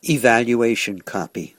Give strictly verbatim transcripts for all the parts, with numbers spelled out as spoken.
Evaluation copy.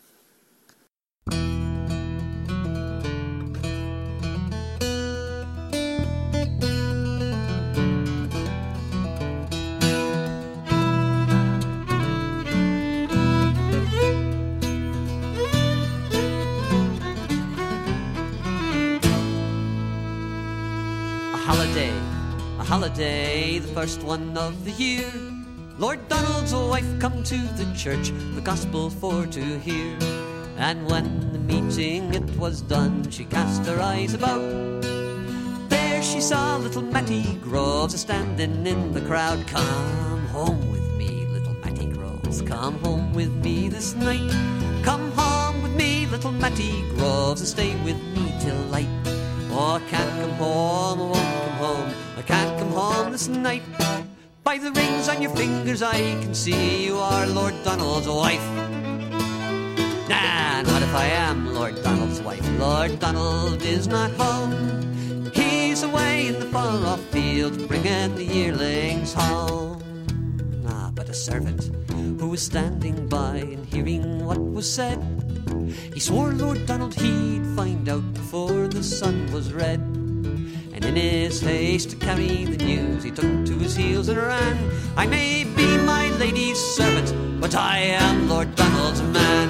A holiday, the first one of the year. Lord Donald's wife come to the church, the gospel for to hear. And when the meeting it was done, she cast her eyes about. There she saw little Matty Groves a-standing in the crowd. Come home with me, little Matty Groves, come home with me this night. Come home with me, little Matty Groves, and stay with me till light. Oh, I can't come home, I won't come home, I can't come home this night. By the rings on your fingers I can see you are Lord Donald's wife. Nah, and what if I am Lord Donald's wife? Lord Donald is not home. He's away in the far-off fields bringing the yearlings home. Ah, but a servant who was standing by and hearing what was said, he swore Lord Donald he'd find out before the sun was red. And in his haste to carry the news, he took to his heels and ran. I may be my lady's servant, but I am Lord Donald's man.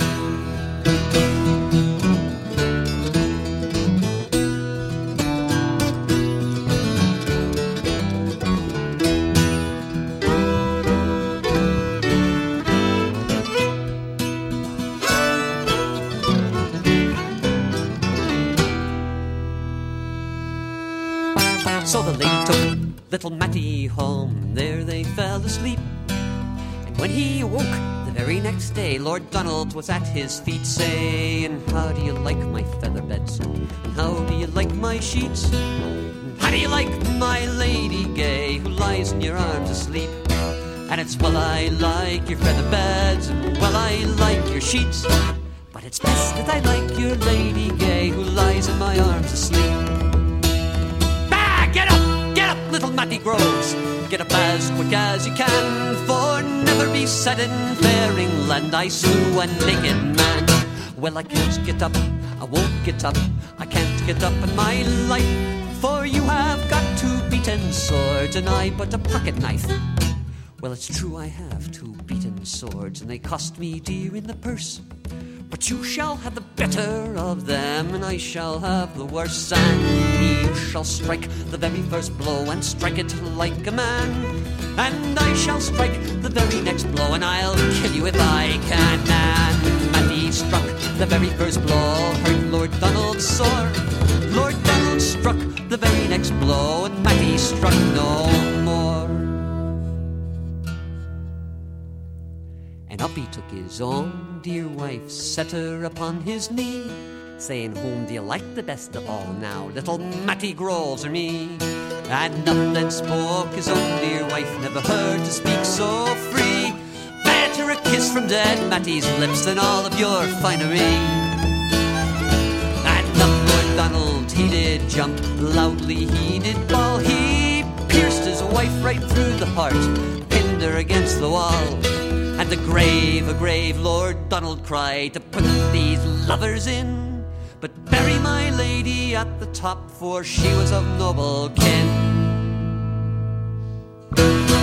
So the lady took little Matty home, there they fell asleep. And when he awoke the very next day, Lord Donald was at his feet, saying, how do you like my feather beds? And how do you like my sheets? And how do you like my lady gay, who lies in your arms asleep? And it's well I like your feather beds, and well I like your sheets, but it's best that I like your lady gay, who lies in my arms asleep. Get up, get up, little Matty Groves, get up as quick as you can, for never be said in faring land I slew a naked man. Well, I can't get up, I won't get up, I can't get up in my life, for you have got two beaten swords and I but a pocket knife. Well, it's true I have two beaten swords and they cost me dear in the purse, but you shall have the better of them, and I shall have the worse. And you shall strike the very first blow, and strike it like a man. And I shall strike the very next blow, and I'll kill you if I can. And Matty struck the very first blow, hurt Lord Donald sore. Lord Donald struck the very next blow, and Matty struck no more. And up he took his own dear wife, set her upon his knee, saying, whom do you like the best of all now, little Matty Groves or me? And up then spoke his own dear wife, never heard to speak so free. Better a kiss from dead Matty's lips than all of your finery. And up Lord Donald he did jump, loudly he did bawl, he pierced his wife right through the heart, pinned her against the wall. And a grave, a grave, Lord Donald cried, to put these lovers in, but bury my lady at the top, for she was of noble kin.